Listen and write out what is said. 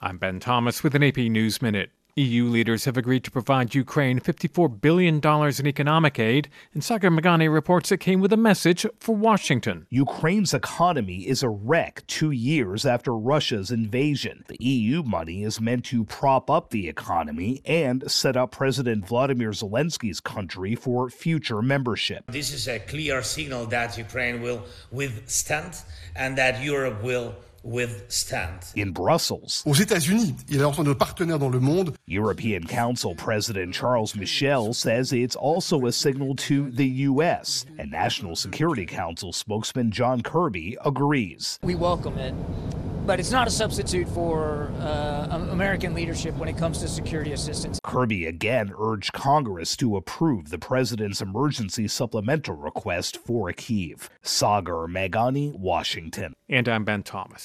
I'm Ben Thomas with an AP News Minute. EU leaders have agreed to provide Ukraine $54 billion in economic aid, and Sagar Meghani reports it came with a message for Washington. Ukraine's economy is a wreck 2 years after Russia's invasion. The EU money is meant to prop up the economy and set up President Vladimir Zelensky's country for future membership. This is a clear signal that Ukraine will withstand and that Europe will withstand. In Brussels, aux États-Unis, il est notre partenaire dans le monde. European Council President Charles Michel says it's also a signal to the U.S., and National Security Council spokesman John Kirby agrees. We welcome it, but it's not a substitute for American leadership when it comes to security assistance. Kirby again urged Congress to approve the president's emergency supplemental request for Kyiv. Sagar Meghani, Washington. And I'm Ben Thomas.